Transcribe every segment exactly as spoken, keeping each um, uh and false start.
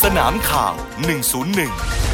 นามข่าวหนึ่งศูนย์หนึ่ง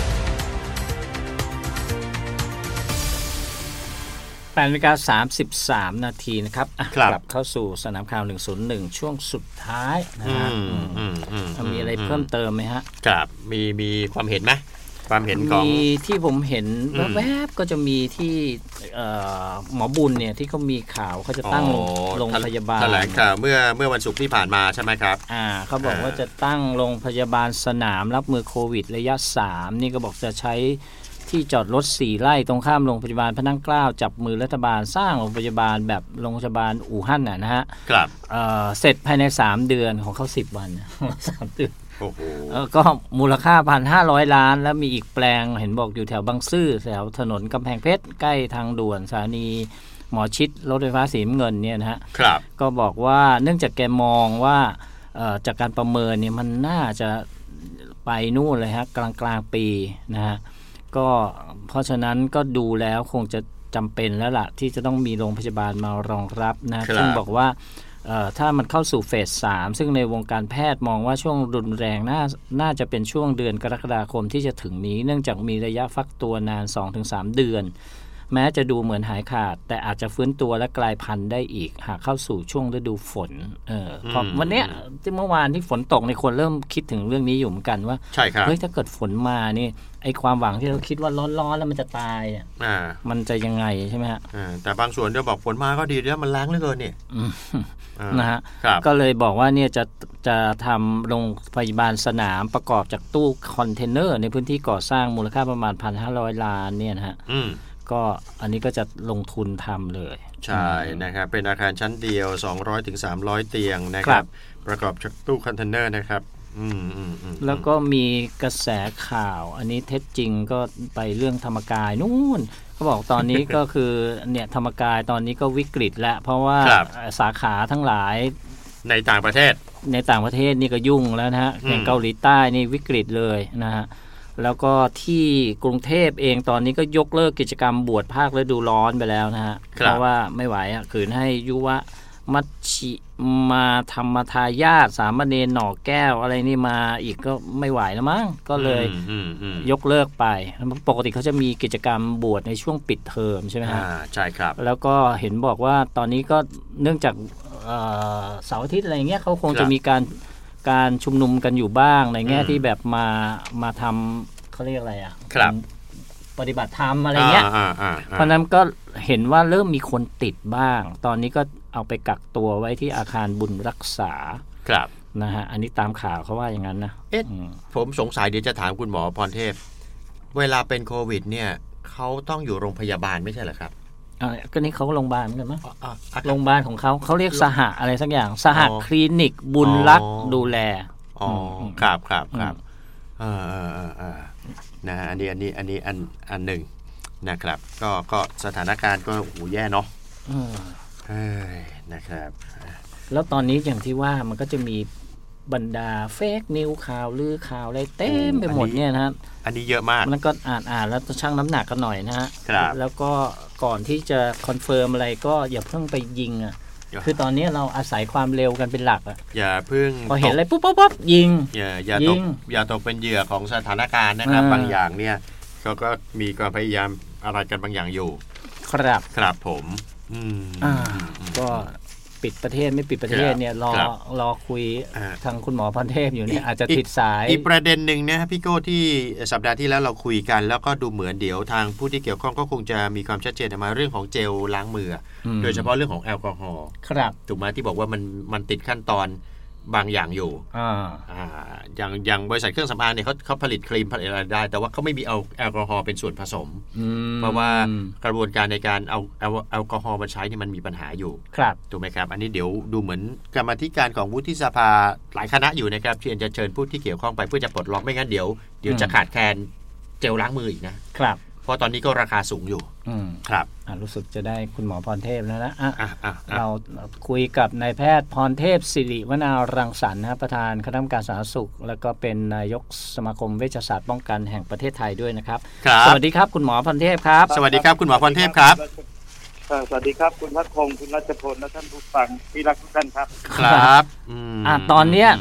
แปดนาฬิกาสามสิบสามนาทีนะครับกลับเข้าสู่สนามข่าวหนึ่งศูนย์หนึ่งช่วงสุดท้ายนะฮะมีอะไรเพิ่มเติมไหมฮะครับมีมีความเห็นไหมความเห็นของมีที่ผมเห็นแวบๆก็จะมีที่หมอบุญเนี่ยที่เขามีข่าวเขาจะตั้งโรงพยาบาลแถลงข่าวเมื่อเมื่อวันศุกร์ที่ผ่านมาใช่ไหมครับอ่าเขาบอกว่าจะตั้งโรงพยาบาลสนามรับมือโควิดระยะสามนี่ก็บอกจะใช้ที่จอดรถสี่ไร่ตรงข้ามโรงพยาบาลพระนั่งเกล้าจับมือรัฐบาลสร้างโรงพยาบาลแบบโรงพยาบาลอู่ฮั่นน่ะนะฮะครับเอ่อเสร็จภายในสามเดือนของเขาสิบวันสามเดือนโอ้โหก็มูลค่า หนึ่งพันห้าร้อย ล้านแล้วมีอีกแปลงเห็นบอกอยู่แถวบางซื่อแถวถนนกำแพงเพชรใกล้ทางด่วนสถานีหมอชิดรถไฟฟ้าสีน้ำเงินเนี่ยนะฮะครับก็บอกว่าเนื่องจากแกมองว่าจากการประเมินเนี่ยมันน่าจะไปนู่นเลยฮะกลางกลางปีนะฮะก็เพราะฉะนั้นก็ดูแล้วคงจะจำเป็นแล้วล่ะที่จะต้องมีโรงพยาบาลมารองรับนะซึ่งบอกว่าถ้ามันเข้าสู่เฟสสามซึ่งในวงการแพทย์มองว่าช่วงรุนแรงน่าน่าจะเป็นช่วงเดือนกรกฎาคมที่จะถึงนี้เนื่องจากมีระยะฟักตัวนาน สองถึงสาม เดือนแม้จะดูเหมือนหายขาดแต่อาจจะฟื้นตัวและกลายพันธุ์ได้อีกหากเข้าสู่ช่วงฤดูฝนเออพอวันเนี้ยที่เมื่อวานที่ฝนตกในคนเริ่มคิดถึงเรื่องนี้อยู่เหมือนกันว่าใช่ครับเฮ้ยถ้าเกิดฝนมานี่ไอความหวังที่เราคิดว่าร้อนๆแล้วมันจะตายอ่ะมันจะยังไงใช่ไหมฮะแต่บางส่วนเดี๋ยวบอกฝนมาก็ดีแล้วมันแรงเหลือเกินเนี่ยนะฮะก็เลยบอกว่าเนี่ยจะจะทำโรงพยาบาลสนามประกอบจากตู้คอนเทนเนอร์ในพื้นที่ก่อสร้างมูลค่าประมาณ หนึ่งพันห้าร้อย ล้านเนี่ยนะฮะก็อันนี้ก็จะลงทุนทำเลยใช่นะครับเป็นอาคารชั้นเดียว สองร้อยถึงสามร้อย เตียงนะครับประกอบจากตู้คอนเทนเนอร์นะครับอืมอืมอืมแล้วก็มีกระแสข่าวอันนี้เท็จจริงก็ไปเรื่องธรรมกายนู่นเขาบอกตอนนี้ก็คือเนี่ยธรรมกายตอนนี้ก็วิกฤตแล้วเพราะว่าสาขาทั้งหลายในต่างประเทศในต่างประเทศนี่ก็ยุ่งแล้วนะฮะอย่างเกาหลีใต้นี่วิกฤตเลยนะฮะแล้วก็ที่กรุงเทพเองตอนนี้ก็ยกเลิกกิจกรรมบวชภาคฤดูร้อนไปแล้วนะฮะเพราะว่าไม่ไหวอ่ะขืนให้ยุวมัชชิมาธรรมทายาทสามเณรหน่อแก้วอะไรนี่มาอีกก็ไม่ไหวแล้วมั้งก็เลยยกเลิกไปปกติเขาจะมีกิจกรรมบวชในช่วงปิดเทอมใช่ไหมฮะใช่ครับแล้วก็เห็นบอกว่าตอนนี้ก็เนื่องจากเสาร์อาทิตย์อะไรเงี้ยเขาคงจะมีการการชุมนุมกันอยู่บ้างในแง่ที่แบบมามาทำเขาเรียกอะไรอ่ะปฏิบัติธรรมอะไรเงี้ยเพราะนั้นก็เห็นว่าเริ่มมีคนติดบ้างตอนนี้ก็เอาไปกักตัวไว้ที่อาคารบุญรักษาครับนะฮะอันนี้ตามข่าวเขาว่าอย่างนั้นนะเอ๊ะผมสงสัยเดี๋ยวจะถามคุณหมอพรเทพเวลาเป็นโควิดเนี่ยเขาต้องอยู่โรงพยาบาลไม่ใช่เหรอครับอ่าก็นี่เขาโรงพยาบาลเหมือนกันมั้งโรงพยาบาลของเขาเขาเรียกสหะอะไรสักอย่างสหะคลินิกบุญรักดูแลอ๋อครับครับครับอ่าอ่าอ่านะอันนี้อันนี้อันนี้อันอันหนึ่งนะครับก็ก็สถานการณ์ก็โหแย่เนาะเฮ้ยนะครับแล้วตอนนี้อย่างที่ว่ามันก็จะมีบรรดาเฟกนิวข่าวลือข่าวอะไรเต็มไปหมดเนี่ยนะอันนี้เยอะมากมันก็อ่านอ่านแล้วต้องชั่งน้ำหนักกันหน่อยนะฮะแล้วก็ก่อนที่จะคอนเฟิร์มอะไรก็อย่าเพิ่งไปยิงอ่ะคือตอนนี้เราอาศัยความเร็วกันเป็นหลักอ่ะอย่าเพิ่งพอเห็นอะไรปุ๊บปุ๊บปุ๊บยิงอย่าอย่าตกอย่าตกเป็นเหยื่อของสถานการณ์นะครับบางอย่างเนี่ยเขาก็มีความพยายามอะไรกันบางอย่างอยู่ครับครับผมอืมอ่าก็ปิดประเทศไม่ปิดประเทศเนี่ยรอรอคุยทางคุณหมอพรเทพอยู่เนี่ยอาจจะติดสายอีกประเด็นหนึ่งนะพี่โก้ที่สัปดาห์ที่แล้วเราคุยกันแล้วก็ดูเหมือนเดี๋ยวทางผู้ที่เกี่ยวข้องก็คงจะมีความชัดเจนมาเรื่องของเจลล้างมือโดยเฉพาะเรื่องของแอลกอฮอล์ครับถูกไหมที่บอกว่ามันมันติดขั้นตอนบางอย่างอยู่อ่าอ่าอย่างอย่างบริษัทเครื่องสำอางเนี่ยเขาเขาผลิตครีมผลิตอะไรได้แต่ว่าเขาไม่มีเอาแอลกอฮอล์เป็นส่วนผสมเพราะว่ากระบวนการในการเอาเอาแอลกอฮอล์มาใช้นี่มันมีปัญหาอยู่ครับถูกไหมครับอันนี้เดี๋ยวดูเหมือนกรรมาธิการของวุฒิสภาหลายคณะอยู่นะครับที่จะเชิญผู้ที่เกี่ยวข้องไปเพื่อจะปลดล็อกไม่งั้นเดี๋ยวเดี๋ยวจะขาดแคลนเจลล้างมืออีกนะครับเพราะตอนนี้ก็ราคาสูงอยู่ครับรู้สึกจะได้คุณหมอพรเทพแล้วนะเราคุยกับนายแพทย์พรเทพศิริวนารังสรรค์นะประธานคณะกรรมการสาธารณสุขแล้วก็เป็นนายกสมาคมเวชศาสตร์ป้องกันแห่งประเทศไทยด้วยนะครับสวัสดีครับคุณหมอพรเทพครับสวัสดีครับคุณหมอพรเทพครับสวัสดีครับคุณพัฒพงศ์คุณรัชพลและท่านผู้ฟังที่รักทุกท่านครับครับอ่าตอนเนี้ย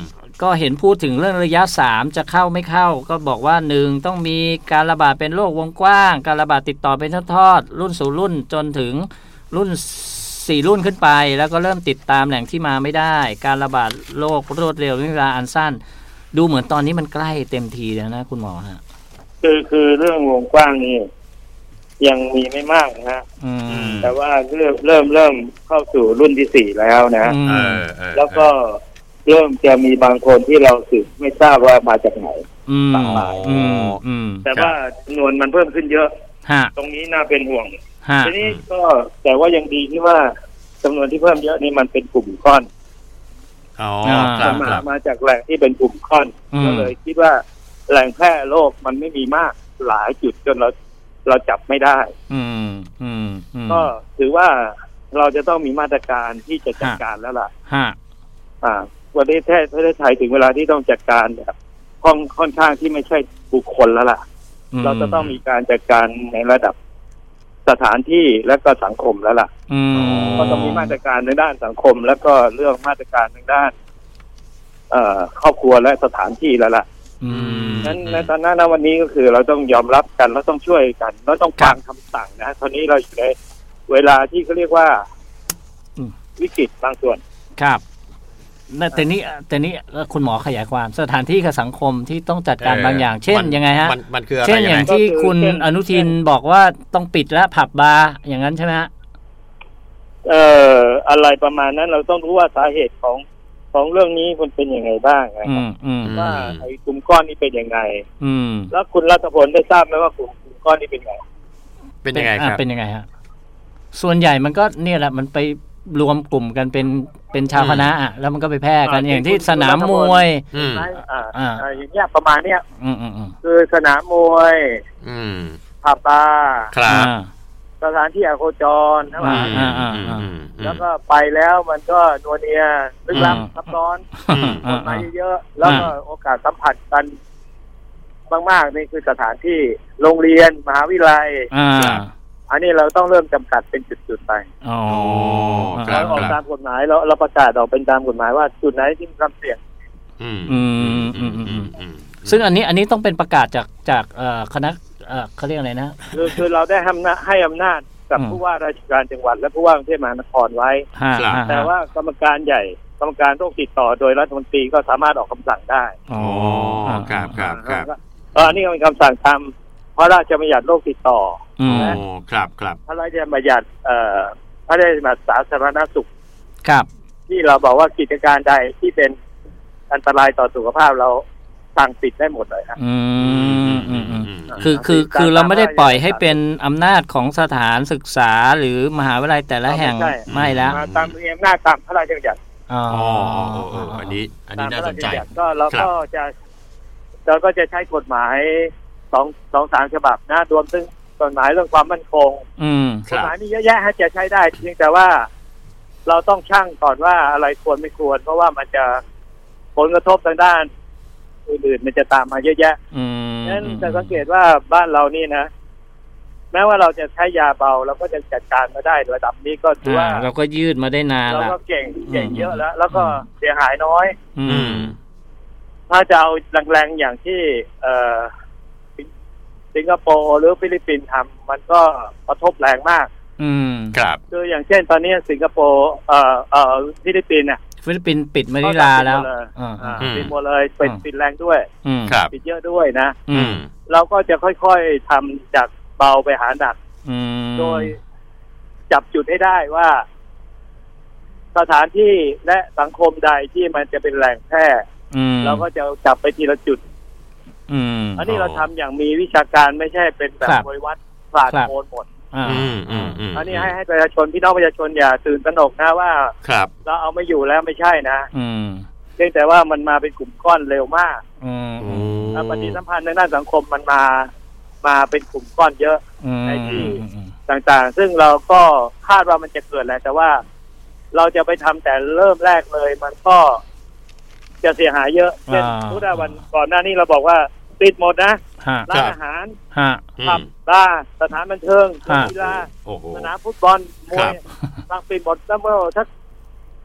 ก็เห็นพูดถึงเรื่องระยะสามจะเข้าไม่เข้าก็บอกว่าหนึ่งต้องมีการระบาดเป็นโรควงกว้างการระบาดติดต่อเป็นทอดๆรุ่นสู่รุ่นจนถึงรุ่นสี่รุ่นขึ้นไปแล้วก็เริ่มติดตามแหล่งที่มาไม่ได้การระบาดโรครวดเร็วในเวลาอันสั้นดูเหมือนตอนนี้มันใกล้เต็มทีแล้วนะคุณหมอฮะคือคือเรื่องวงกว้างนี่ยังมีไม่มากนะฮะแต่ว่าเริ่มเริ่มเริ่มเข้าสู่รุ่นที่สี่แล้วนะแล้วก็เริ่มจะมีบางคนที่เราสืบไม่ทราบว่ามาจากไหนต่างหลายแต่ว่าจำนวนมันเพิ่มขึ้นเยอะตรงนี้น่าเป็นห่วงทีนี้ก็แต่ว่ายังดีที่ว่าจำนวนที่เพิ่มเยอะนี่มันเป็นกลุ่มก้อนมามาจากแหล่งที่เป็นกลุ่มก้อนก็เลยคิดว่าแหล่งแพร่โรคมันไม่มีมากหลายจุดจนเราเราจับไม่ได้ก็ถือว่าเราจะต้องมีมาตรการที่จะจัดการแล้วล่ะอ่าวันนี้ประเทศไทยถึงเวลาที่ต้องจัดการแบบค่อนข้างที่ไม่ใช่บุคคลแล้วล่ะเราจะต้องมีการจัดการในระดับสถานที่และก็สังคมแล้วล่ะก็ต้องมีมาตรการในด้านสังคมแล้วก็เรื่องมาตรการในด้านเอ่อครอบครัวและสถานที่แล้วล่ะนั้นในตอนนั้นวันนี้ก็คือเราต้องยอมรับกันแล้วต้องช่วยกันแล้วต้องฟังคำสั่งนะตอนนี้เราอยู่ในเวลาที่เขาเรียกว่าวิกฤตบางส่วนครับแต่นี้แต่นี้คุณหมอขยายความสถานที่กับสังคมที่ต้องจัดการบางอย่างเช่นยังไงฮะเช่นอย่างที่คุณอนุทินบอกว่าต้องปิดและผับบาร์อย่างนั้นใช่ไหมฮะเอ่ออะไรประมาณนั้นเราต้องรู้ว่าสาเหตุของของเรื่องนี้มันเป็นยังไงบ้างนะครับว่าไอ้กลุ่มก้อนนี้เป็นยังไงแล้วคุณรัฐพลได้ทราบไหมว่ากลุ่มก้อนนี้เป็นไงเป็นยังไงครับเป็นยังไงฮะส่วนใหญ่มันก็เนี่ยแหละมันไปรวมกลุ่มกันเป็นเป็นชาวคณะอ่ะแล้วมันก็ไปแพร่กันอย่างที่สนามมวยอ่าอย่างเงี้ยประมาณเนี้ยคือสนามมวยผับบาร์สถานที่อโคจรใช่ไหมแล้วก็ไปแล้วมันก็นัวเนียลึกลับซับซ้อนคนมาเยอะๆแล้วก็โอกาสสัมผัสกันมากๆนี่คือสถานที่โรงเรียนมหาวิทยาลัยอันนี้เราต้องเริ่มจำกัดเป็นจุดๆไปอ๋อเราออกตามกฎหมายเราเราประกาศออกเป็นตามกฎหมายว่าจุดไหนที่มีความเสี่ยงอืมอืมอืมอืมซึ่งอันนี้อันนี้ต้องเป็นประกาศจากจากคณะเขาเรียกอะไรนะคือคือเราได้อำนาจให้อำนาจกับผู้ว่าราชการจังหวัดและผู้ว่ากรุงเทพมหานครไว้แต่ว่ากรรมการใหญ่กรรมการโรคติดต่อโดยรัฐมนตรีก็สามารถออกคำสั่งได้อ๋อครับครับครับเออนี่ก็เป็นคำสั่งทำพระราชบัญญัติโรคติดต่ออ๋อครับครับพระราชบัญญัติเอ่อพระราชบัญญัติสาธารณสุขครับที่เราบอกว่ากิจการใดที่เป็นอันตรายต่อสุขภาพเราสั่งปิดได้หมดเลยครับอืมอืมอืมคือคือคือเราไม่ได้ปล่อยให้เป็นอำนาจของสถานศึกษาหรือมหาวิทยาลัยแต่ละแห่งไม่แล้วตามอำนาจตามพระราชบัญญัติอ๋ออันนี้อันนี้น่าสนใจก็เราก็จะเราก็จะใช้กฎหมายสองสองสามฉบับนะรวมถึงกฎหมายเรื่องความมั่นคงกฎหมายนี้เยอะแยะให้จะใช้ได้เพียงแต่ว่าเราต้องชั่งก่อนว่าอะไรควรไม่ควรเพราะว่ามันจะผลกระทบทางด้านอื่นๆมันจะตามมาเยอะแยะนั้นจะสังเกตว่าบ้านเรานี่นะแม้ว่าเราจะใช้ยาเบาเราก็จะจัดการมาได้ระดับนี้ก็ถือว่าเราก็ยืดมาได้นานแล้วเราก็เก่งเก่งเยอะแล้วแล้วก็เสียหายน้อยถ้าจะเอาแรงๆอย่างที่เอ่อสิงคโปร์หรือฟิลิปปินส์ทำมันก็กระทบแรงมากอืมครับคืออย่างเช่นตอนนี้สิงคโปร์เอ่อเอ่อฟิลิปปินส์เนี่ยฟิลิปปินส์ปิดมะนิลาแล้วปิดหมดเลยปิดปิดแรงด้วยปิดเยอะด้วยนะเราก็จะค่อยๆทำจากเบาไปหาหนักโดยจับจุดให้ได้ว่าสถานที่และสังคมใดที่มันจะเป็นแหล่งแพร่เราก็จะจับไปทีละจุดอันนี้เราทำอย่างมีวิชาการไม่ใช่เป็นแบบบริวัตรผาดโผนหมดอันนี้ให้ให้ประชาชนพี่น้องประชาชนอย่าตื่นตระหนกนะว่าเราเอาไม่อยู่แล้วไม่ใช่นะเพียงแต่ว่ามันมาเป็นกลุ่มก้อนเร็วมากปฏิสัมพันธ์ในด้านสังคมมันมามาเป็นกลุ่มก้อนเยอะในที่ต่างๆซึ่งเราก็คาดว่ามันจะเกิดแหละแต่ว่าเราจะไปทำแต่เริ่มแรกเลยมันก็จะเสียหายเยอะเช่นทุกวันก่อนหน้านี้เราบอกว่าปิดหมดนะร้านอาหารผับบาร์สถานบันเทิงกีฬาสนามฟุตบอลมวยตั้งปิดหมดแล้วเมื่อสัก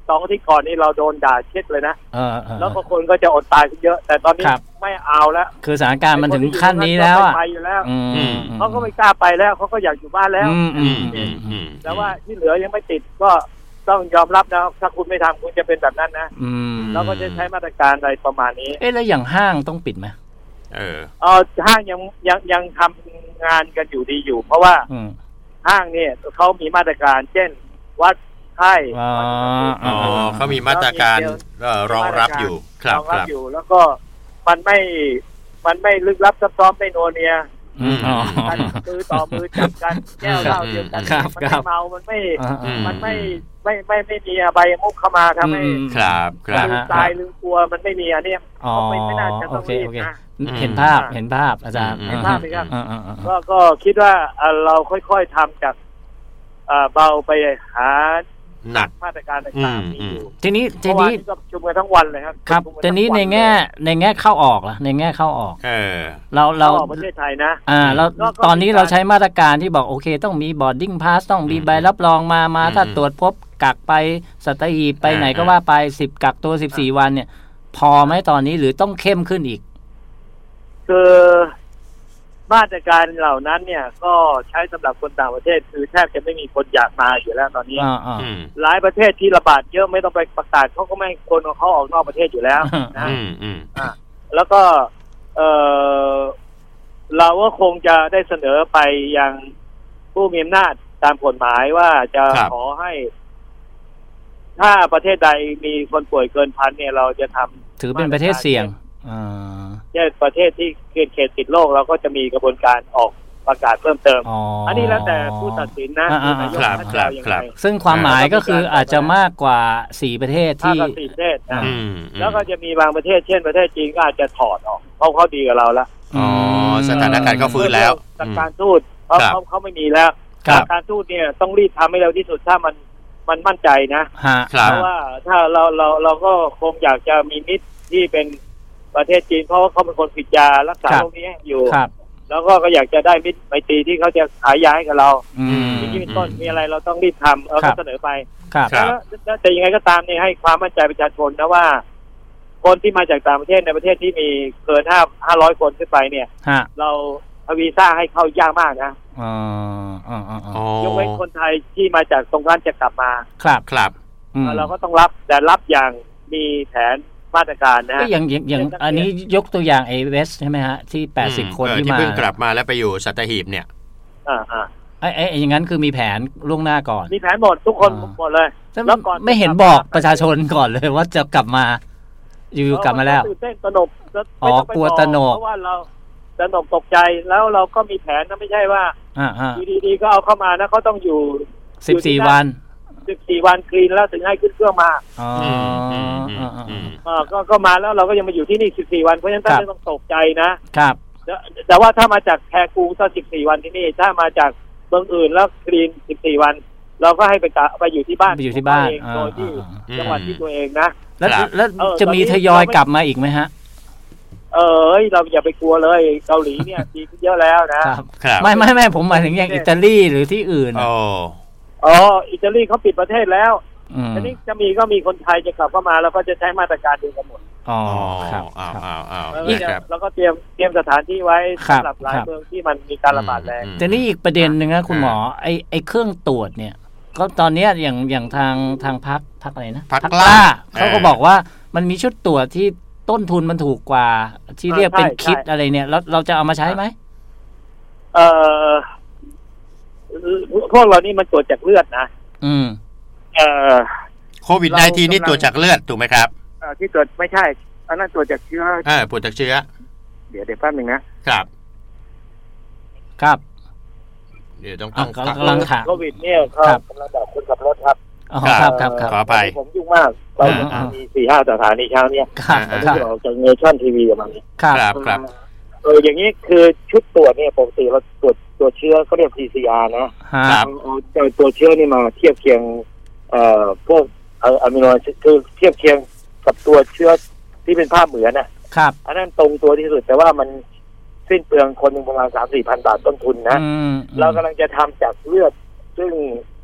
สองอาทิตย์ก่อนนี่เราโดนด่าเช็ดเลยนะแล้วก็คนก็จะอดตายเยอะแต่ตอนนี้ไม่เอาแล้วคือสถานการณ์มันถึงขั้นนี้แล้วอ่ะไปอยู่แล้วเขาก็ไม่กล้าไปแล้วเขาก็อยากอยู่บ้านแล้วแต่ว่าที่เหลือยังไม่ติดก็ต้องยอมรับนะถ้าคุณไม่ทำคุณจะเป็นแบบนั้นนะเราก็จะใช้มาตรการอะไรประมาณนี้เอ๊ะแล้วอย่างห้างต้องปิดไหมเออเออห้างยังยังยังทำงานกันอยู่ดีอยู่เพราะว่าห้างเนี่ยเขามีมาตรการเช่นวัดไข้อ๋อเขามีมาตรการรองรับอยู่ครับรองรับอยู่แล้วก็มันไม่มันไม่ลึกลับซับซ้อนไม่นัวเนียกันมือต่อมือจับกันแก้วเหล้าเดียวกันมันไม่เมามันไม่มันไม่ไม่ไม่ไม่มีอบายมุขเข้ามาทำให้ครับครับลืมตายลืมกลัวมันไม่มีอันนี้ไม่ไม่น่าจะต้องรีบนะเห็นภาพเห็นภาพอาจารย์เห็นภาพไหมครับก็ก็คิดว่าเราค่อยๆทำจากเบาไปหาหนักมาตรการต่างๆมีอยู่ทีนี้ทีนี้ก็ประชุมกันทั้งวันเลยครับครับทีนี้ในแง่ในแง่เข้าออกล่ะในแง่เข้าออกเออเราเราประเทศไทยนะอ่าเราตอนนี้เราใช้มาตรการที่บอกโอเคต้องมี boarding pass ต้องมีใบรับรองมามาถ้าตรวจพบกักไปสัตหีบไปไหนก็ว่าไปสิบกักตัวสิบสี่วันเนี่ยพอไหมตอนนี้หรือต้องเข้มขึ้นอีกคือมาตรการเหล่านั้นเนี่ยก็ใช้สำหรับคนต่างประเทศคือแทบจะไม่มีคนอยากมาอยู่แล้วตอนนี้หลายประเทศที่ระบาดเยอะไม่ต้องไปประกาศเขาก็ไม่คนของเขาออกนอกประเทศอยู่แล้วนะแล้วก็เออเราก็คงจะได้เสนอไปยังผู้มีอำนาจตามกฎหมายว่าจะขอให้ถ้าประเทศใดมีคนป่วยเกินพันเนี่ยเราจะทำถือเป็นประเทศเสี่ยงเช่นประเทศที่เกินเขตติดโรคเราก็จะมีกระบวนการออกประกาศเพิ่มเติมอ, อันนี้แล้วแต่ผู้ตัดสินนะครับครับครับซึ่งความหมายก็คืออาจจะมากกว่าสี่ประเทศที่สี่ประเทศนะแล้วก็จะมีบางประเทศเช่นประเทศจีนก็อาจจะถอดออกเพราะเขาดีกับเราแล้วอ๋อสถานการณ์เขาฟื้นแล้วการทูตเพราะเขาเขาไม่มีแล้วการทูตเนี่ยต้องรีบทำให้เร็วที่สุดถ้ามันมันมั่นใจนะเพราะว่าถ้าเราเราเราก็คงอยากจะมีมิตรที่เป็นประเทศจีนเพราะว่าเขาเป็นคนผิดยารักษาโรคนี้อยู่แล้วก็ก็อยากจะได้มิตรไมตรีที่เขาจะขายยาให้กับเราที่นี่เป็นต้นมีอะไรเราต้องรีบทำเราก็เสนอไปแล้วแต่ยังไงก็ตามเนี่ยให้ความมั่นใจประชาชนนะว่าคนที่มาจากต่างประเทศในประเทศที่มีเกินห้าห้าร้อยคนขึ้นไปเนี่ยเราวีซ่าให้เข้ายากมากนะยกเว้นคนไทยที่มาจากตรงนั้นจะกลับมาครับครับเราก็ต้องรับแต่รับอย่างมีแผนมาตรการนะอย่างอย่างอย่างอันนี้ยกตัวอย่างไอเวสใช่ไหมฮะที่แปดสิบคนที่มาที่เพิ่งกลับมาแล้วไปอยู่สัตหีบเนี่ยอ่าอ่าไอ้ไอ้อย่างนั้นคือมีแผนล่วงหน้าก่อนมีแผนหมดทุกคนหมดเลยแล้วก่อนไม่เห็นบอกประชาชนก่อนเลยว่าจะกลับมาอยู่กลับมาแล้วตื่นเต้นตระหนกอ๋อกลัวตระหนกเพราะว่าเราตระหนกตกใจแล้วเราก็มีแผนนะไม่ใช่ว่าอยู่ดีๆก็เอาเข้ามานะเขาต้องอยู่สิบสี่วันสิบสี่วันคลีนแล้วถึงให้ขึ้นเครื่องมาอ๋ออ๋อก็ก็มาแล้วเราก็ยังมาอยู่ที่นี่สิบสี่วันเพราะฉะนั้นท่านไม่ต้องตกใจนะครับแต่ว่าถ้ามาจากแคกูก็สิบสี่วันที่นี่ถ้ามาจากเมืองอื่นแล้วคลีนสิบสี่วันเราก็ให้ไปกะไปอยู่ที่บ้านไปอยู่ที่บ้านโดยที่จังหวัดที่ตัวเองนะแล้วแล้วจะมีทยอยกลับมาอีกไหมฮะเออเราอย่าไปกลัวเลยเกาหลีเนี่ยดีขึ้นเยอะแล้วนะครับไม่ไม่ไม่ผมหมายถึงอย่างอิตาลีหรือที่อื่นอ๋ออ๋ออิตาลีเขาปิดประเทศแล้วทีนี้จะมีก็มีคนไทยจะกลับเข้ามาแล้วก็จะใช้มาตรการเดียวกันหมดอ๋อครับอ้าวอ้าวอ้าวแล้วก็เตรียมเตรียมสถานที่ไว้สำหรับหลายเมืองที่มันมีการระบาดแรงแต่นี่อีกประเด็นหนึ่งนะคุณหมอไอไอเครื่องตรวจเนี่ยก็ตอนนี้อย่างอย่างทางทางพักพักอะไรนะพักล่าเขาก็บอกว่ามันมีชุดตรวจที่ต้นทุนมันถูกกว่าที่เรียกเป็นคิดอะไรเนี่ยแล้วเราจะเอามาใช้ไหมเอ่อพวกเรานี่มันตรวจจากเลือดนะอืมเอ่อโควิด สิบเก้า นี่ตรวจจากเลือดถูกไหมครับเอ่อที่ตรวจไม่ใช่อันนั้นตรวจจากเชื้อเออตรวจจากเชื้อเดี๋ยวเดี๋ยวแป๊บนึงนะครับครับเดี๋ยวต้องต้องกำลังถามโควิดเนี่ยเขากำลังบอกคนขับรถครับครับครับครับขอไปผมยุ่งมากเรามีสี่ห้าสถานีเช้าเนี่ยเราจะออกจากเนชั่นทีวีประมาณนี้ครับครับเอออย่างนี้คือชุดตรวจเนี่ยปกติเราตรวจตัวเชื้อเขาเรียก พี ซี อาร์ นะครับเอาตัวเชื้อนี่มาเทียบเคียงเอ่อพวกอะมิโนแอซิดคือเทียบเคียงกับตัวเชื้อที่เป็นภาพเหมือนน่ะครับอันนั้นตรงตัวที่สุดแต่ว่ามันสิ้นเปลืองคนหนึ่งประมาณ สามถึงสี่พัน บาทต้นทุนนะเรากำลังจะทำจากเลือดซึ่ง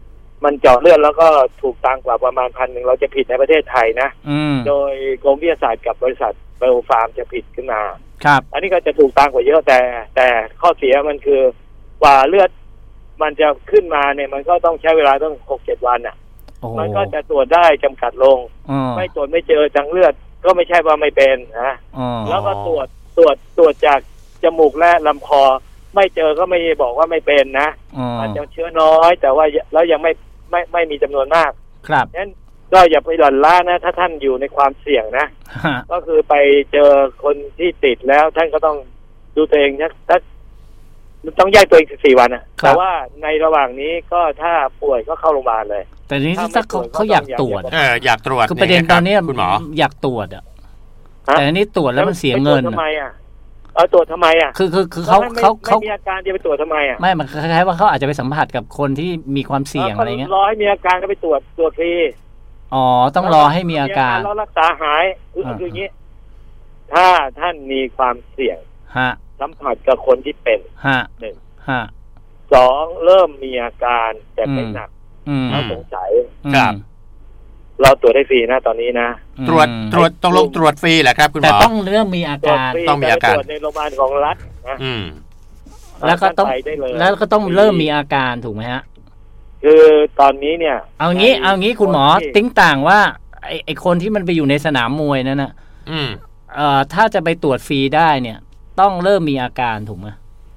มันเจาะเลือดแล้วก็ถูกตังกว่าประมาณพันหนึ่งเราจะผิดในประเทศไทยนะโดยกรมวิทยาศาสตร์กับบริษัทไบโอฟาร์มจะผิดขึ้นมาครับอันนี้ก็จะถูกตังกว่าเยอะแต่แต่ข้อเสียมันคือกว่าเลือดมันจะขึ้นมาเนี่ยมันก็ต้องใช้เวลาต้องหกเจ็ดวันอ่ะมันก็จะตรวจได้จำกัดลงไม่ตรวจไม่เจอจังเลือดก็ไม่ใช่ว่าไม่เป็นนะแล้วก็ตรวจตรวจตรวจจากจมูกและลำคอไม่เจอก็ไม่บอกว่าไม่เป็นนะอาจจะเชื้อน้อยแต่ว่าแล้วยังไม่ไม่ไม่มีจำนวนมากครับงั้นก็อย่าไปหลั่นล้านะถ้าท่านอยู่ในความเสี่ยงนะก็คือไปเจอคนที่ติดแล้วท่านก็ต้องดูตัวเองนะถ้าต้องแยกตัวเองสิบสี่วันนะแต่ว่าในระหว่างนี้ก็ถ้าป่วยก็เข้าโรงพยาบาลเลยแต่นี้ถ้าเขาเขาอยากตรวจเอออยากตรวจคือประเด็นตอนนี้คุณหมออยากตรวจอ่ะแต่อันนี้ตรวจแล้วมันเสียเงินทำไมอ่ะเออตรวจทำไมอ่ะคือคือคือเขาเขาเขาไม่มีอาการจะไปตรวจทำไมอ่ะไม่มันคล้ายๆว่าเขาอาจจะไปสัมผัสกับคนที่มีความเสี่ยงอะไรเงี้ยรอให้มีอาการก็ไปตรวจตรวจฟรีอ๋อต้องรอให้มีอาการแล้วรักษาหายคือคืออย่างนี้ถ้าท่านมีความเสี่ยงฮะสัมผัสกับคนที่เป็นฮะหนึ่งฮะสองเริ่มมีอาการแต่ไม่หนักเราสงสัยครับเราตรวจได้ฟรีนะตอนนี้นะตรวจตรวจต้องลงตรวจฟรีแหละครับคุณหมอแต่ต้องเริ่มมีอาการต้องมีอาการตรวจในโรงพยาบาลของรัฐนะแล้วก็ต้องแล้วก็ต้องเริ่มมีอาการถูกไหมฮะคือตอนนี้เนี่ยเอางี้เอางี้คุณหมอติ้งต่างว่าไอไอคนที่มันไปอยู่ในสนามมวยนั่นนะอืมเอ่อถ้าจะไปตรวจฟรีได้เนี่ยต้องเริ่มมีอาการถูกไหม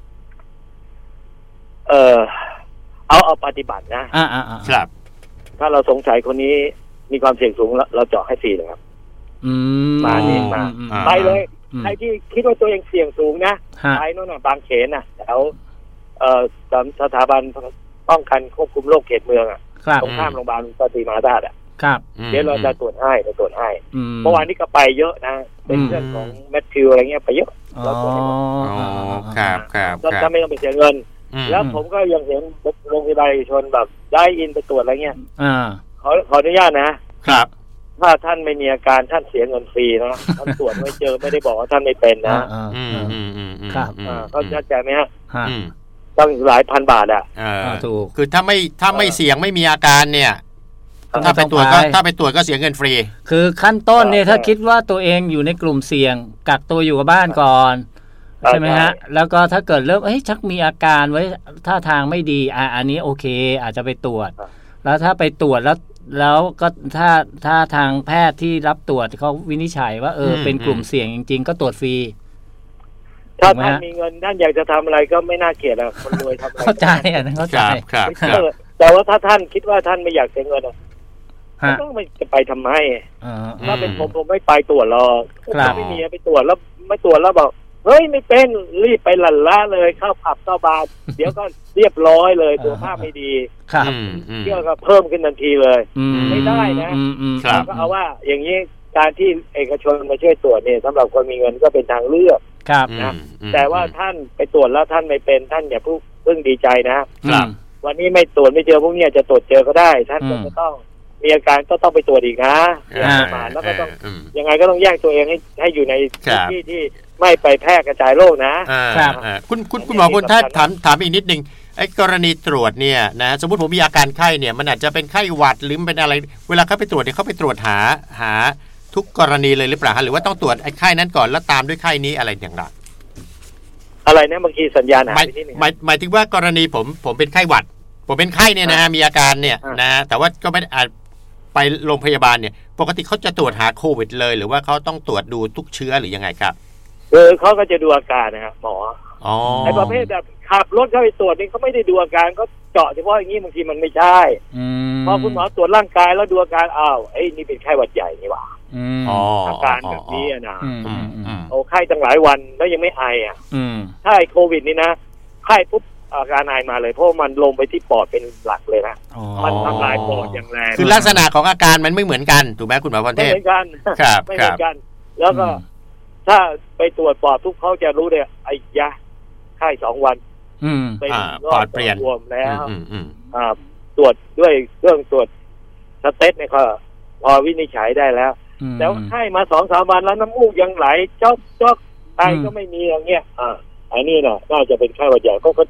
เออเอาเอาปฏิบัตินะอ่าอ่าอ่าครับถ้าเราสงสัยคนนี้มีความเสี่ยงสูงเราเจาะให้ฟรีเลยครับอืมมานี่มาไปเลยใครที่คิดว่าตัวเองเสี่ยงสูงนะไปโน่นน่ะบางเขนน่ะแล้วเอ่อสถาบันป้องกันควบคุมโรคเขตเมืองอ่ะตรงข้ามโรงพยาบาลปฏิมาราชอ่ะครับเดี๋ยวเราจะตรวจให้จะตรวจให้เมื่อวานนี้ก็ไปเยอะนะเป็นเรื่องของแมทธิวอะไรเงี้ยไปเยอะเราตรวจให้อ๋อครับครับก็จะไม่ต้องไปเสียเงินแล้วผมก็ยังเห็นโรงพยาบาลเอกชนแบบได้อินไปตรวจอะไรเงี้ยอ่าขอขออนุญาตนะครับถ้าท่านไม่มีอาการท่านเสียเงินฟรีนะท่านตรวจไม่เจอไม่ได้บอกว่าท่านไม่เป็นนะอืมอืมอืมครับเขาเข้าใจไหมฮะอืมต้องหลายพันบาทอ่ะถูกคือถ้าไม่ถ้าไม่เสี่ยงไม่มีอาการเนี่ยถ้าไปตรวจก็ถ้าไปตรวจก็เสียเงินฟรีคือขั้นต้นเนี่ยถ้าคิดว่าตัวเองอยู่ในกลุ่มเสี่ยงกักตัวอยู่กับบ้านก่อนใช่ไหมฮะแล้วก็ถ้าเกิดเริ่มเอ้ยชักมีอาการไว้ท่าทางไม่ดีอ่ะอันนี้โอเคอาจจะไปตรวจแล้วถ้าไปตรวจแล้วแล้วก็ถ้าถ้าทางแพทย์ที่รับตรวจเขาวินิจฉัยว่าเออเป็นกลุ่มเสี่ยงจริงๆก็ตรวจฟรีถ้าท่านมีเงินท่านอยากจะทำอะไรก็ไม่น่าเกลียดอ่ะคนรวยทำอะไรเข้าใจอ่ะเข้าใจครับแต่ว่าถ้าท่านคิดว่าท่านไม่อยากเสียเงินอ่ะต้องไม่จะไปทำไมถ้าเป็นผมผมไม่ไปตรวจหรอกถ้าไม่มีไปตรวจแล้วไม่ตรวจแล้วบอกเฮ้ยไม่เป็นรีบไปหลั่นล้าเลยเข้าผับเข้าบาร์เดี๋ยวก็เรียบร้อยเลยตัวภาพไม่ดีครับเชื่อก็เพิ่มขึ้นทันทีเลยไม่ได้นะเราก็เอาว่าอย่างนี้การที่เอกชนมาช่วยตรวจเนี่ยสำหรับคนมีเงินก็เป็นทางเลือกนะแต่ว่าท่านไปตรวจแล้วท่านไม่เป็นท่านอย่าเพิ่งดีใจนะวันนี้ไม่ตรวจไม่เจอพวกนี้จะตรวจเจอก็ได้ท่านก็ต้องมีอาการก็ต้องไปตรวจอีกนะประมาณแล้วก็ต้องยังไงก็ต้องแยกตัวเองให้ให้อยู่ในที่ที่ไม่ไปแพร่กระจายโรคนะครับคุณคุณคุณหมอคุณถ้าถามถามอีกนิดนึงไอ้กรณีตรวจเนี่ยนะสมมติผมมีอาการไข้เนี่ยมันอาจจะเป็นไข้หวัดหรือเป็นอะไรเวลาเขาไปตรวจเนี่ยเขาไปตรวจหาหาทุกกรณีเลยหรือเปล่าหรือว่าต้องตรวจไอ้ไข้นั้นก่อนแล้วตามด้วยไข้นี้อะไรอย่างไรอะไรนะบางทีสัญญาณหายไปนิดนึงหมายหมายถึงว่ากรณีผมผมเป็นไข้หวัดผมเป็นไข้เนี่ยนะฮะมีอาการเนี่ยนะแต่ว่าก็ไม่อาจไปโรงพยาบาลเนี่ยปกติเขาจะตรวจหาโควิดเลยหรือว่าเขาต้องตรวจดูทุกเชื้อหรือยังไงครับเออเขาก็จะดูอาการนะครับหมอไอ้ประเภทแบบขับรถเข้าไปตรวจนี่เขาไม่ได้ดูอาการเขาเจาะเฉพาะอย่างนี้บางทีมันไม่ใช่พอคุณหมอตรวจร่างกายแล้วดูอาการอ้าวไอ้นี่เป็นไข้หวัดใหญ่นี่หว่าอาการแบบนี้นะโอ้ไข้ตั้งหลายวันแล้วยังไม่ไออ่ะถ้าไอ้โควิดนี่นะไข้ปุ๊บอาการไอมาเลยเพราะมันลงไปที่ปอดเป็นหลักเลยนะมันทำลายปอดอย่างแรงคือลักษณะของอาการมันไม่เหมือนกันถูกไหมคุณหมอพรเทพไม่เหมือนกันครับไม่เหมือนกันแล้วก็ถ้าไปตรวจปอดทุกเขาจะรู้เลยไอ้ยะไข้สองวันเป็นปอดเปลี่ยนรวมแล้วตรวจด้วยเครื่องตรวจสเตทเนี่ยก็พอวินิจฉัยได้แล้วแต่ว่าไข้มาสองสามวันแล้วน้ำมูกยังไหลจ๊อกจ๊อกไอก็ไม่มีอย่างเงี้ยอ่าอันนี้น่ะน่าจะเป็นไข้หวัดใหญ่ก็ก็เจาะ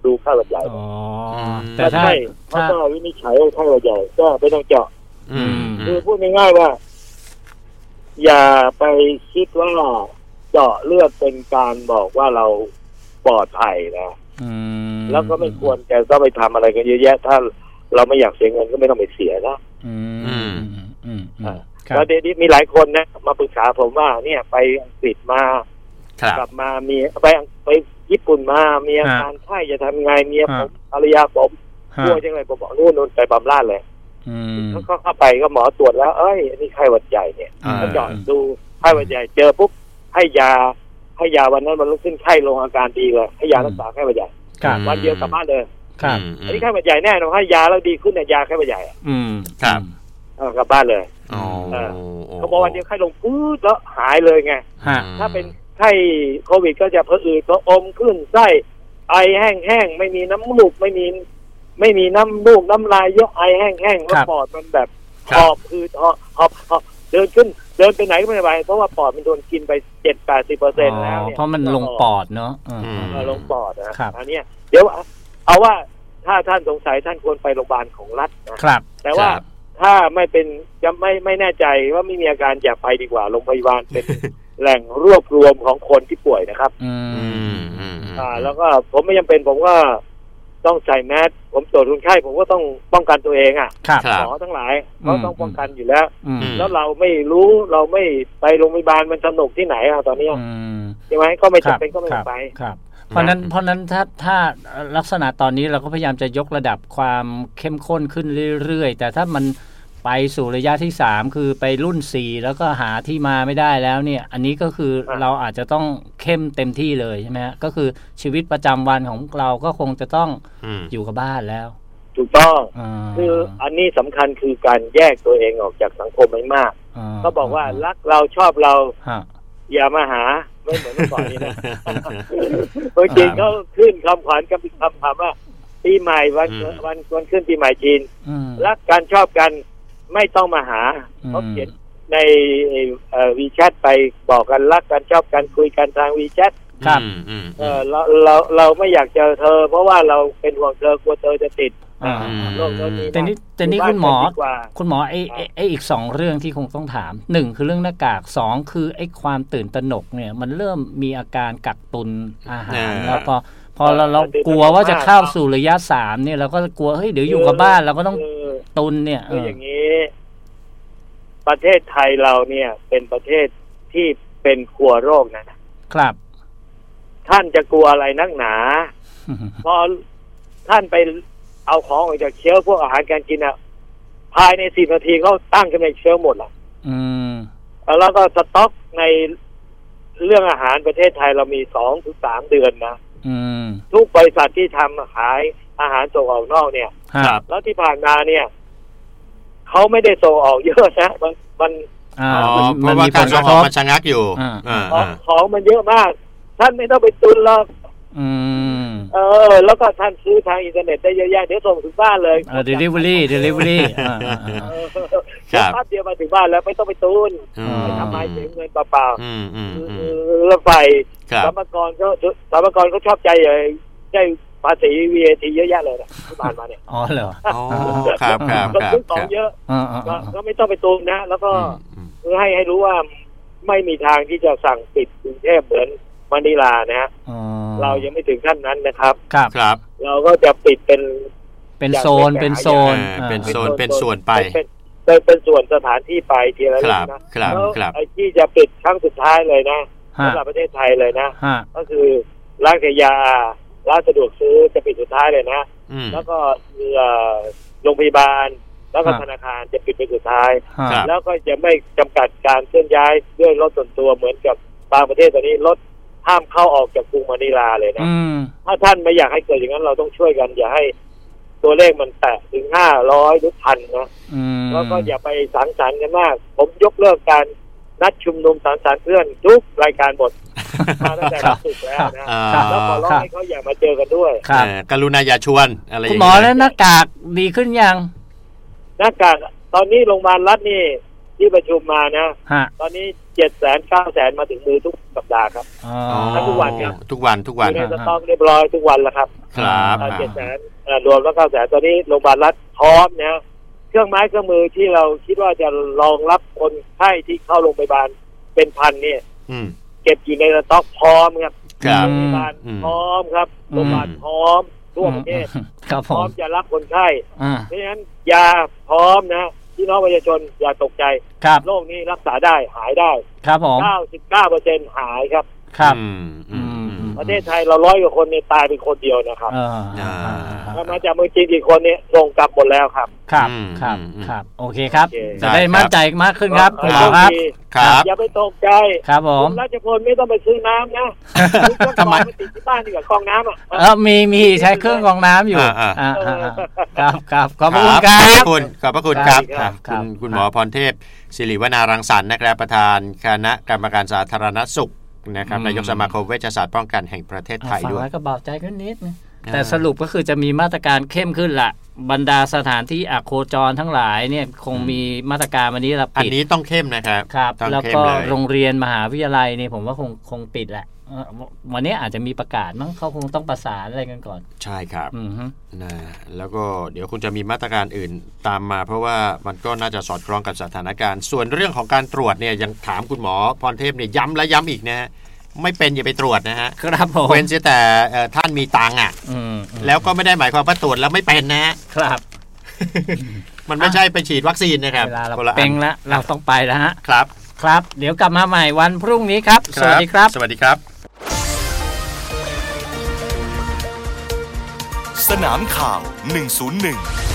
ดูไข้หวัดใหญ่แต่ถ้าเขาก็วินิจฉัยว่าไข้หวัดใหญ่ก็ไม่ต้องเจาะคือพูดง่ายๆว่าอย่าไปคิดว่าเจาะเลือดเป็นการบอกว่าเราปลอดภัยนะแล้วก็ไม่ควรจะต้องไปทำอะไรกันเยอะแยะถ้าเราไม่อยากเสียเงินก็ไม่ต้องไปเสียนะแล้วเดี๋ยวนี้มีหลายคนนะมาปรึกษาผมว่าเนี่ยไปอังกฤษมากลับมามีไปไปญี่ปุ่นมามีอาการไข้จะทำไงเมียผมภรรยาผมกลัวจังเลยผมบอกนู่นนู่นไปบำราศเลยเขาก็เข้าไปก็หมอตรวจแล้วเอ้ยนี่ไข้หวัดใหญ่เนี่ยก็เจาะดูไข้หวัดใหญ่เจอปุ๊บให้ยาให้ยาวันนั้นมันลุกขึ้นไข้ลงอาการดีเลยให้ยารักษาไข้หวัดใหญ่วันเดียวกลับบ้านเลยอันนี้ไข้หวัดใหญ่แน่นอนให้ยาแล้วดีขึ้นเนี่ยยาไข้หวัดใหญ่อืมครับกลับบ้านเลยเขาบอกวันเดียวไข้ลงปื๊ดแล้วหายเลยไงถ้าเป็นไข้โควิดก็จะเพ้ออืดเพ้ออมขึ้นไส้ไอแห้งๆไม่มีน้ำมูกไม่มีไม่มีน้ำมูกน้ำลายเยอะไอแห้งๆแล้วปอดมันแบบหอบคือหอบหอบหอบเดินขึ้นเดินไปไหนก็ไม่ไหวเพราะว่าปอดมันโดนกินไปเจ็ดแปดสิบเปอร์เซ็นต์แล้วเนี่ยเพราะมันลงปอดเนาะลงปอดนะอันนี้เดี๋ยวเอาว่าถ้าท่านสงสัยท่านควรไปโรงพยาบาลของรัฐนะครับแต่ว่าถ้าไม่เป็นจะไม่ไม่แน่ใจว่าไม่มีอาการอย่าไปดีกว่าโรงพยาบาลเป็นแหล่งรวบรวมของคนที่ป่วยนะครับอืมอ่าแล้วก็ผมไม่จำเป็นผมก็ต้องใส่แมสผมตรวจคนไข้ผมก็ต้องป้องกันตัวเองอ่ะหมอทั้งหลายเขาต้องป้องกันอยู่แล้วแล้วเราไม่รู้เราไม่ไปโรงพยาบาลมันสนุกที่ไหนอ่ะตอนนี้ใช่ไหมก็ไม่จำเป็นก็ไม่ไปครับเพราะนั้นเพราะนั้นถ้าถ้าลักษณะตอนนี้เราก็พยายามจะยกระดับความเข้มข้นขึ้นเรื่อยๆแต่ถ้ามันไปสู่ระยะที่สามคือไปรุ่นสี่แล้วก็หาที่มาไม่ได้แล้วเนี่ยอันนี้ก็คือเราอาจจะต้องเข้มเต็มที่เลยใช่ไหมฮะก็คือชีวิตประจำวันของเราก็คงจะต้องอยู่กับบ้านแล้วถูกต้องคืออันนี้สำคัญคือการแยกตัวเองออกจากสังคมให้มากเขาบอกว่ารักเราชอบเราอย่ามาหาไม่เหมือนเมื่อก่อนนี้นะเมื่อกี้เขาขึ้นคำขวัญกับคำถามว่าปีใหม่วันวันวันขึ้นปีใหม่จีนรักกันชอบกันไม่ต้องมาหาเขาเขียนในวีแชทไปบอกกันรักกันชอบกันคุยกันทางวีแชทครับเออเราเราเราไม่อยากเจอเธอเพราะว่าเราเป็นห่วงเธอกลัวเธอจะติดโรคนี้แต่นี้แต่นี้คุณหมอคุณหมอไอ้ไอ้อีกสองเรื่องที่คงต้องถามหนึ่งคือเรื่องหน้ากากสองคือไอ้ความตื่นตระหนกเนี่ยมันเริ่มมีอาการกักตุนอาหารแล้วพอพอเราเรากลัวว่าจะเข้าสู่ระยะสามเนี่ยเราก็กลัวเฮ้ยเดี๋ยวอยู่กับบ้านเราก็ต้องตุนเนี่ยคืออย่างนี้ประเทศไทยเราเนี่ยเป็นประเทศที่เป็นครัวโรคนะครับท่านจะกลัวอะไรนักหนาพอท่านไปเอาของออกจากเชลฟ์พวกอาหารการกินอ่ะภายในสิบนาทีเขาตั้งขึ้นในเชลฟ์หมดละอืมแล้วก็สต็อกในเรื่องอาหารประเทศไทยเรามีสองถึงสามเดือนนะทุกบริษัทที่ทำขายอาหารส่งออกนอกเนี่ยแล้วที่ผ่านมาเนี่ยเขาไม่ได้ส่งออกเยอะนะมันมันเพราะว่าการส่งออกมันชะงักอยู่ของมันเยอะมากท่านไม่ต้องไปตุนหรอกเออแล้วก็ท่านซื้อทางอินเทอร์เน็ตได้เยอะแยะเดี๋ยวส่งถึงบ้านเลยเออ delivery delivery ครับแป๊บเดียวมาถึงบ้านแล้วไม่ต้องไปตุนไปทำไมเสียเงินเปล่าๆรถไฟสรรพากรก็สรรพากรก็ชอบใจเลยได้ภาษี วี เอ ที เยอะแยะเลยนะที่ผ่านมาเนี่ยอ๋อเหรออ๋อครับครับครับซื้อของเยอะก็ไม่ต้องไปตุนนะแล้วก็ให้ให้รู้ว่าไม่มีทางที่จะสั่งปิดกรุงเทพเหมือนมะนิลานะเรายังไม่ถึงขั้นนั้นนะครับครับครับเราก็จะปิดเป็นเป็นโซนเป็นโซนเป็นโซนเป็นส่วนไปเป็นเป็นส่วนสถานที่ไปทีละเรื่องนะครับครับไอ้ที่จะปิดครั้งสุดท้ายเลยนะสำหรับประเทศไทยเลยนะก็คือร้านขายยาร้านสะดวกซื้อจะปิดสุดท้ายเลยนะแล้วก็โรงพยาบาลแล้วก็ธนาคารจะปิดเป็นสุดท้ายแล้วก็จะไม่จำกัดการเคลื่อนย้ายด้วยรถส่วนตัวเหมือนกับบางประเทศตอนนี้รถห้ามเข้าออกจากกรุงมะนิลาเลยนะถ้าท่านไม่อยากให้เกิดอย่างนั้นเราต้องช่วยกันอย่าให้ตัวเลขมันแตะถึงห้าร้อยหรือพันนะแล้วก็อย่าไปสังสรรค์กันมากผมยกเลิกการนัดชุมนุมสังสรรค์เพื่อนทุกรายการหมดมาตั้งแต่วันศุกร์แล้วนะแล้วขอร้องให้เขาอย่ามาเจอกันด้วยกรุณาอย่าชวนอะไรอย่างเงี้ยคุณหมอแล้วหน้ากากดีขึ้นยังหน้ากากตอนนี้โรงพยาบาลรัฐนี่ที่ประชุมมานะตอนนี้เจ็ดแสนเก้าแสนมาถึงมือทุกสัปดาห์ครับทุกวันครับทุกวันทุกวันในสต็อกเรียบร้อยทุกวันแล้วครับครับเจ็ดแสนรวมแล้วเก้าแสนตอนนี้โรงพยาบาลรัฐพร้อมนะเครื่องไม้เครื่องมือที่เราคิดว่าจะรองรับคนไข้ที่เข้าโรงพยาบาลเป็นพันเนี่ยเก็บอยู่ในสต็อกพร้อมครับโรงพยาบาลพร้อมครับโรงพยาบาลพร้อมทั่วประเทศพร้อมจะรับคนไข้เพราะฉะนั้นยาพร้อมนะพี่น้องประชาชนอย่าตกใจโรคนี้รักษาได้หายได้ครับผมเก้าสิบเก้าเปอร์เซ็นต์ หายครับครับประเทศไทยเราร้อยกว่าคนเนี่ยตายเป็นคนเดียวนะครับถ้ามาจากเมืองจีนกี่คนเนี่ยส่งกลับหมดแล้วครับครับครับครับโอเคครับจะได้มั่นใจมากขึ้นครับคุณหมอครับครับอย่าไปตกใจครับผมราชพลไม่ต้องไปซื้อน้ำนะทำไมไม่ติดที่บ้านดีกว่ากรองน้ำอ่ะเออมีมีใช้เครื่องกรองน้ำอยู่ครับครับขอบคุณครับขอบคุณขอบพระคุณครับคุณคุณหมอพรเทพศิริวนารังสรรค์นะครับประธานคณะกรรมการสาธารณสุขนะครับนายกสมาคมเวชศาสตร์ป้องกันแห่งประเทศไทยด้วยฟังแล้วก็เบาใจขึ้นนิดนึงแต่สรุปก็คือจะมีมาตรการเข้มขึ้นละบรรดาสถานที่อโคจรทั้งหลายเนี่ยคงมีมาตรการวันนี้เราปิดอันนี้ต้องเข้มนะครับครับแล้วก็โรงเรียนมหาวิทยาลัยนี่ผมว่าคงคงปิดแหละวันนี้อาจจะมีประกาศมั้งเขาคงต้องประสานอะไรกันก่อนใช่ครับนะแล้วก็เดี๋ยวคงจะมีมาตรการอื่นตามมาเพราะว่ามันก็น่าจะสอดคล้องกับสถานการณ์ส่วนเรื่องของการตรวจเนี่ยยังถามคุณหมอพรเทพเนี่ยย้ำและย้ำอีกนะฮะไม่เป็นอย่าไปตรวจนะฮะครับผมเว้นแต่ท่านมีตังค์อ่ะแล้วก็ไม่ได้หมายความว่าตรวจแล้วไม่เป็นนะฮะครับมันไม่ใช่ไปฉีดวัคซีนนะครับเวลาเราเป็นแล้วเราต้องไปแล้วฮะครับครับเดี๋ยวกลับมาใหม่วันพรุ่งนี้ครับสวัสดีครับสวัสดีครับสนามข่าวหนึ่งศูนย์หนึ่ง